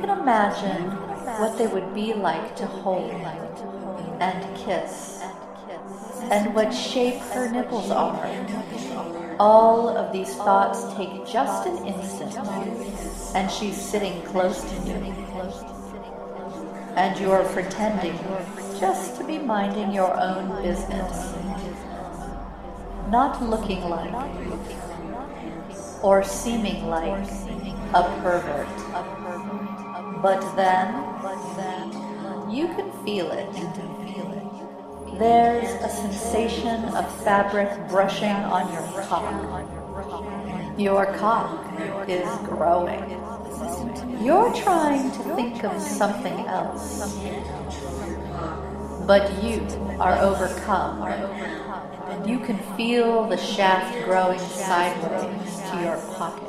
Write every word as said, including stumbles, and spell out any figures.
can imagine what they would be like to hold and kiss, and what shape her nipples are. All of these thoughts take just an instant, and she's sitting close to you. And you're pretending just to be minding your own business, not looking like or seeming like a pervert. But then, you can feel it. There's a sensation of fabric brushing on your cock. Your cock is growing. You're trying to think of something else, but you are overcome. You can feel the shaft growing sideways to your pocket.